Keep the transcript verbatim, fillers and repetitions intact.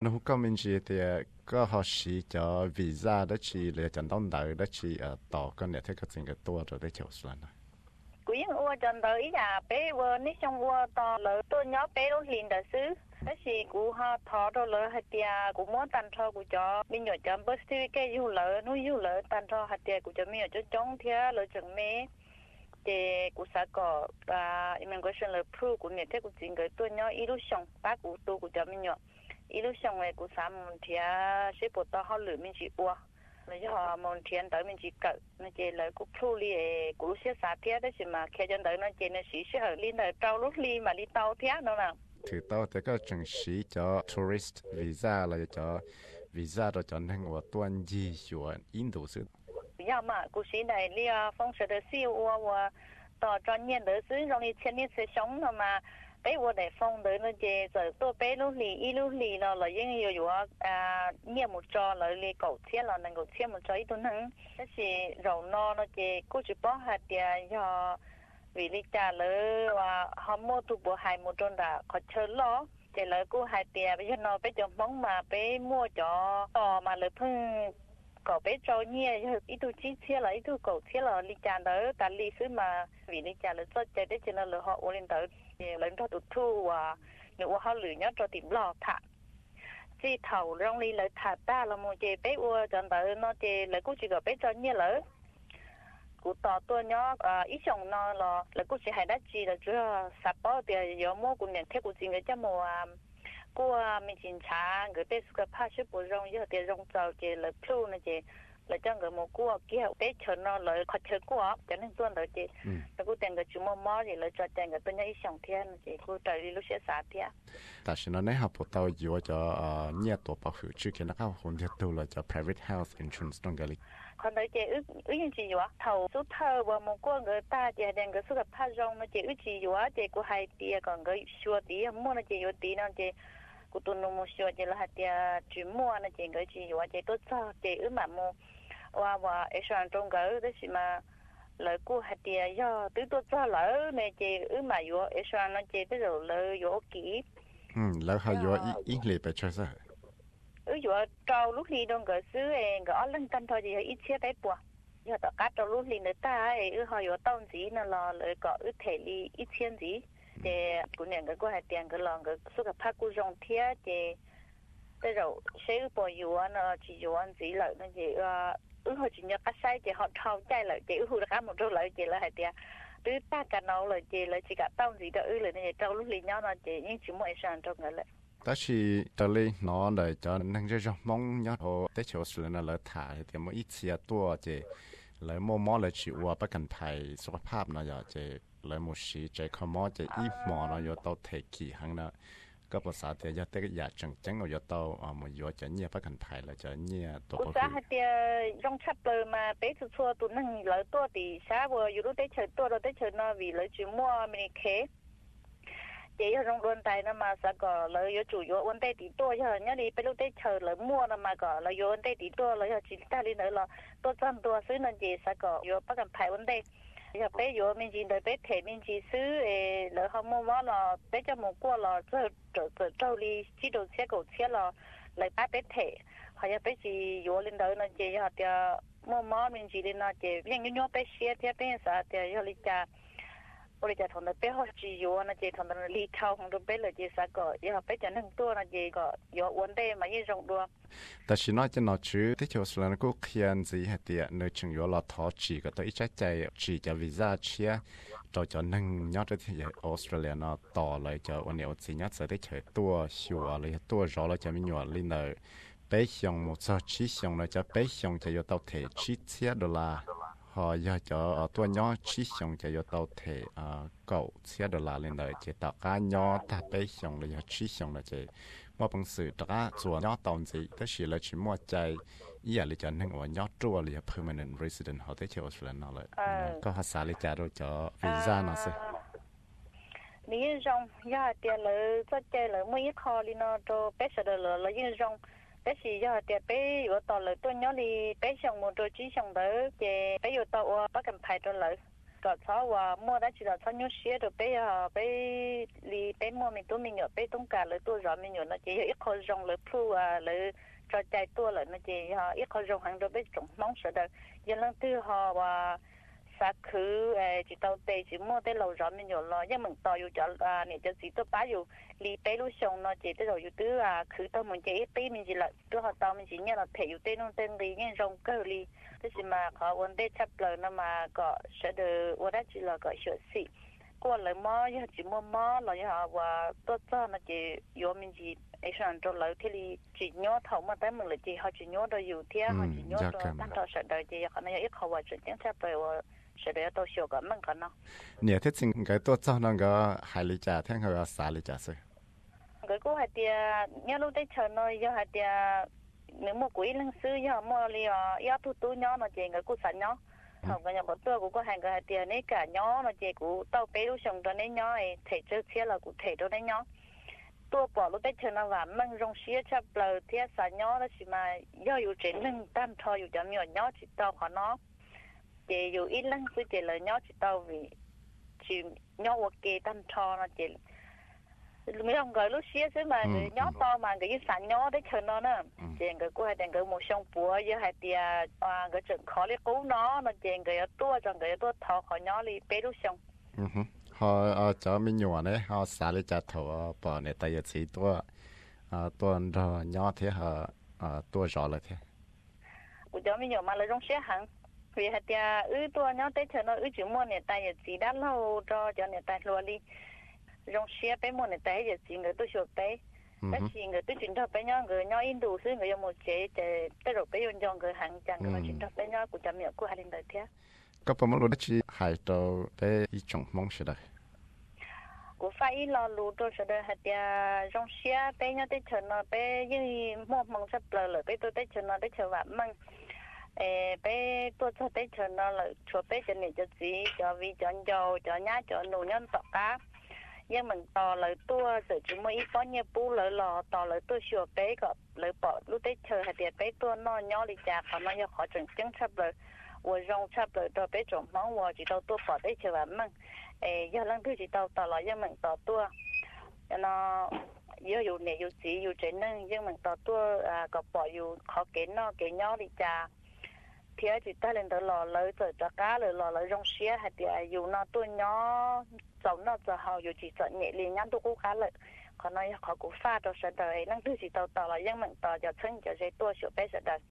nó có mình chỉ thì có họ chỉ cho visa đó chỉ là chẳng đông đợi đó chỉ ở tàu cái này thấy cái gì cái tour rồi đấy chịu xuống này cú yên ua chân tới à bé ua ní trong ua to lỡ tôi nhớ bé lúc liền đã xứ đó thì cú ha thọ rồi lỡ hạt tia cú muốn tan thọ cú cho mình nhớ chấm bớt xí cái du lỡ nuôi du lỡ tan thọ hạt tia cú cho mình nhớ cho chống thia lỡ chừng mê thì cú sa có à immigration lỡ proof cú nhận thấy cú chính cái tôi nhớ illusion ba cú tu cú cho mình nhớ illusion này cú sa mình thia sẽ bộ tao họ lử mình chỉ ua là cho họ muốn thiền tới mình chỉ cỡ nó chỉ là cũng thu li cũng sẽ xả thế đó chứ mà khi chân tới nó chỉ là chỉ sẽ ở liên là trâu lúc li mà đi tàu thế đâu nào thì tao thì có chứng chỉ cho tourist visa là cho visa rồi cho nên của tuần di chuyển Indo xứ giờ mà cũng sĩ này li phong sự được siêu và tỏ cho nhiên được xứ trong đi trên đi sẽ sống mà bé vừa để phong tới nó chỉ giờ tôi bé lúc lì y lúc lì là là những nhiều nhiều à nhiều một trò là lì cầu thiết là năng cầu thiết một trò ít tuần hứng thế thì rau no nó chỉ cố chỉ bỏ hạt tiền cho vì lý trả lỡ và họ mua tụ bộ hai một tròn đã có chơi lo chỉ lỡ cố hạt tiền bây giờ nó bé chồng bóng mà bé mua cho to mà lỡ phân có bé trâu nhia ít tu chi chia là ít tu cầu chia là lý trả đỡ ta lý xứ mà vì lý trả lỡ cho chơi đấy cho nên lỡ họ uống lên tới lên cho tụt thu và nếu họ lử nhớ cho tìm lò thả chỉ thầu trong ly lợi thả ta là một chế bé ua cho tới nó chế lợi cũng chỉ có bé cho nhia lỡ cụ tỏ tôi nhớ ít chồng nó là lợi cũng chỉ hay đắt chi là chứ sắp bao thì giờ mua cũng nhận theo cũng chỉ người cho mùa cô mình chính trả người bé suka pa sức bổ rong giờ thì rong trâu chế lợi plu này chế là cho người một cua kia bé chờ nó lợi khó chờ cua cho nên tuần tới chị là cô tiền cái chú mò mò thì lợi cho tiền cái tôi nhớ ít sòng thiên chị cô tới đi lúc sẽ xả thiên. tại vì nó nãy học bộ tàu vừa cho nhiều tổ bảo hiểm trước khi nó có hồn thiết tu là cho private health insurance trong cái lịch. Còn tới chị ước ước như chị vừa thầu số thơ và một cô người ta chị tiền cái số cái pa rong nó chị ước chị vừa chị cô hai tia còn cái xua tí mua nó chị vừa tí nó chị cô tôi nó mua xua chị là hai tia chỉ mua nó chị cái chị vừa chị tốt sao chị ước mà mua và và ở sang trong cái đó thì mà lợi cô hạt tiền do tứ tôi cho lỡ này chị ứ mà vô ở sang nó chị tới rồi lợi vô kỹ ừ lỡ hay vô ít lệ phải chơi sao ứ vô trâu lúc đi đông cái xứ ấy cái lên tân thôi thì ít chia đấy bùa giờ tao cắt trâu lúc đi nữa ta ấy ứ họ vô tông gì nó là lợi có ứ thể đi ít千gì thì cũng nhận cái cô hạt tiền cái lòng cái số cái phát cô rong thiết thì tới rồi sẽ ứ bỏ vô nó chỉ vô ăn gì lợi nó chỉ ứ họ chỉ nhớ cái sai chỉ họ thâu chạy lại chỉ ứ hụt cả một chỗ lại chỉ là hai tiền tứ ta cả nó là chỉ là chỉ cả tông gì đó ứ là này trâu lúc liền nhau nó chỉ nhưng chỉ mỗi sang trong cái lại đó chỉ trở lại nó để cho năng cho cho mong nhớ hồ tết chiều sửa nó lỡ thả thì mỗi ít xia tua chỉ lỡ mua mỏ lỡ chịu qua bất cần phảiสุขภาพnó giờ chỉ lỡ một xí chỉ có mỏ chỉ ít mỏ nó giờ tao thể kỳ hàng nóก็ภาษาเดียวจะได้อยากจังจังเอาอยู่ตัวอ่ามันอยู่จะเนี่ยพักกันไทยแล้วจะเนี่ยตัวก็คือก็จะเดียวรงชับเลยมาเป๊ะชัวตัวนั่งเลยตัวตีช้าว่าอยู่รู้ได้เฉยตัวเราได้เฉยนอวีเลยจุ่มมัวไม่เคเดี๋ยวรงรวนใจนะมาสักก็เลยอยู่จู่อยู่วันได้ตีตัวเฉยเนี่ยดีไปรู้ได้เฉยเลยมัวนะมาก็เลยอยู่วันได้ตีตัวเลยจิตตาลีเนอเราตัวจำตัวซื้อนั่นจีสักก็อยู่พักกันไทยวันได้giờ bé vô mình chỉ đợi bé thể mình chỉ xứ lỡ không mua món là bé cho một cô là rồi rồi rồi trâu đi chỉ đồ xe cổ xe là lại bắt bé thể họ giờ bé chỉ vô lên đời nó chỉ họ thì mua món mình chỉ lên nó chỉ riêng như nhau bé xe thì bé sao thì giờ đi cha bây giờ thằng bé họ chỉ vô nó chỉ thằng nó đi thâu không được bé là chỉ sao có giờ bé cho nên tua nó chỉ có vô vấn đề mà như rong đua แต่ฉันน่าจะนอชื่อที่เชียวสุดแล้วก็เขียนสิเหตุในเชิงอยู่เราท้อจีก็ตัวอีใจใจจีจะวีซ่าเชียเราจะนั่งยอดที่ออสเตรเลียเนาะต่อเลยจะวันนี้สิยอดจะได้เฉยตัวชัวเลยตัวรอเราจะมีหน่วยลินเลยไปส่งหมดจะชี้ส่งเราจะไปส่งจะอยู่ตัวเทชี้เชียดอลลาร์họ giờ choตัวnhỏ chỉ xong cho yo tàu thể cầu xe đô la lên đời chỉ tạo cá nhỏ ta bé xong là chỉ xong là chỉ mua bằng sự ta chùa nhỏ tàu gì đó chỉ là chỉ mua chạy ý là cho nên ở nhỏ chùa là permanent resident họ tới chỗ là nó lại có hạt xả lấy trả rồi cho visa nó sẽ nếu rong giờ tiền lợi cho chơi lợi mấy kho đi nó cho bé sợ lợi là như rong bé chỉ giờ thì bé ở tàu lợi tôi nhớ đi bé xong một đôi chỉ xong đỡ về bé ở tàu bắt cầm phải cho lợi có cháu và mua đã chỉ là cháu nhớ xía rồi bé bé đi bé mua mình tôi mình nhớ bé tung cả lời tôi rồi mình nhớ nó chỉ ít khó dùng lời phu à lời cho chạy tôi là nó chỉ ít khó dùng hàng rồi bé trồng mong sợ đời giờ lần thứ họ và sa khứ chỉ tàu tê chỉ mua tới lầu rồi mình nhớ lo nhưng mình tàuอยู่cho à này cho chỉ tôi bánอยู่đi bé lúc xong nó chỉ tới rồiอยู่tứ à khứ tao mình chỉ ít bé mình chỉ là tôi họ tao mình chỉ nhớ là thểอยู่tới nông tên đi nhưng rong cơ đi thế thì mà họ vấn đề chấp lời nó mà có sẽ được vấn đề chỉ là có sửa xị qua lời mò như chỉ mua mò là như họ và tôi cho nó chỉ vô mình chỉ ấy sản cho lời thì chỉ nhớ thầu mà tới mình là chỉ họ chỉ nhớ đượcอยู่thế họ chỉ nhớ đượcตั้งแต่sẽ đời chỉ họ nói ít họว่าจะยังchấp lời sẽ được tôi sửa cái mình cái nó nhiều thế chính cái tôi cho nó cái hai lý trả theo họ sáu lý trả rồi cái cô hay tia nhớ lúc đấy chờ nó giờ hay tia nếu mà quý lăng sư giờ mà li à giờ tu tu nhớ nó chỉ cái cô sẵn nhớ không cái nhà của tôi cũng có hàng cái hay tia này cả nhớ nó chỉ cũng tao bé lúc xong đó này nhớ ấy thể trước kia là cũng thể đó này nhớ tôi bỏ lúc đấy chờ nó vào mang rong xía chấp lời thế sẵn nhớ đó chỉ mà giờอยู่trên lưng tam thọอยู่chấm nhỏ nhớ chỉ tao họ nó chỉอยู่ít lăng sư chỉ là nhớ chỉ tao vì chỉ nhớ ok tam thọ nó chỉ mấy ông gọi lúc xía xứ mà nhớ to mà cái sản nhớ đấy chờ nó nữa chuyện cái cô hay đừng cái một sông bùa với hai tia à cái chuyện khó lấy cứu nó nó chuyện cái tua trong cái tua thọ khỏi nhớ đi bé lúc sông họ cho mình nhỏ đấy họ xả lấy chặt thầu bỏ này tay chỉ tua tua rồi nhớ thế họ tua rõ lại thế của cho mình nhỏ mà lấy trong xía hẳn vì hai tia ư tua nhớ tới chờ nó ư chỉ mua này tay chỉ đắt lâu cho cho này tay luôn đi rong xía bé mua này té giờ chỉ người tôi sửa bé, bé chỉ người tôi chuyển cho bé nhau người nhau in đủ xứ người dùng một chế chế tới rồi bé dùng cho người hàng chẳng người chuyển cho bé nhau của chăm miệng của hai linh đời thế. Có bao nhiêu chỉ hai đầu bé ít trồng mong sẽ được. Của phải lo lú tôi sẽ được hai tia rong xía bé nhau tới chờ nó bé như mua mong sắp lờ lờ bé tôi tới chờ nó tới chờ vạn măng. Bé tôi cho tới chờ nó là cho bé cho này cho gì cho vi cho dầu cho nhá cho nụ nhân tọt cá. Nhưng mình tò lời tua sự chỉ mới ít có nhiều bù lời lò tò lời tua sửa bé gặp lời bỏ lúc đấy chờ hạt tiền bé tua nó nhỏ đi chả còn nó khó chừng tiếng sắp lời vừa rong sắp lời tao bé trộm món vừa chỉ tao tua bỏ đấy chờ bạn măng giờ lần thứ chỉ tao tò lời nhưng mình tò tua nó giờ dù này dù chỉ dù trên nâng nhưng mình tò tua gặp bỏ dù khó kiến nó cái nhỏ đi chả thì chỉ ta lên tới lò lấy rồi cho cá rồi lò lấy rong xía hạt tiền dù nó tua nhỏ giống nó giờ họ dù chỉ sợ nhẹ liền nhắn tôi cũng khá lợi còn nói họ cũng pha cho sợ đời năng thứ chỉ tàu tàu là dân mình tàu cho thân cho dây tua sửa bé sợ đời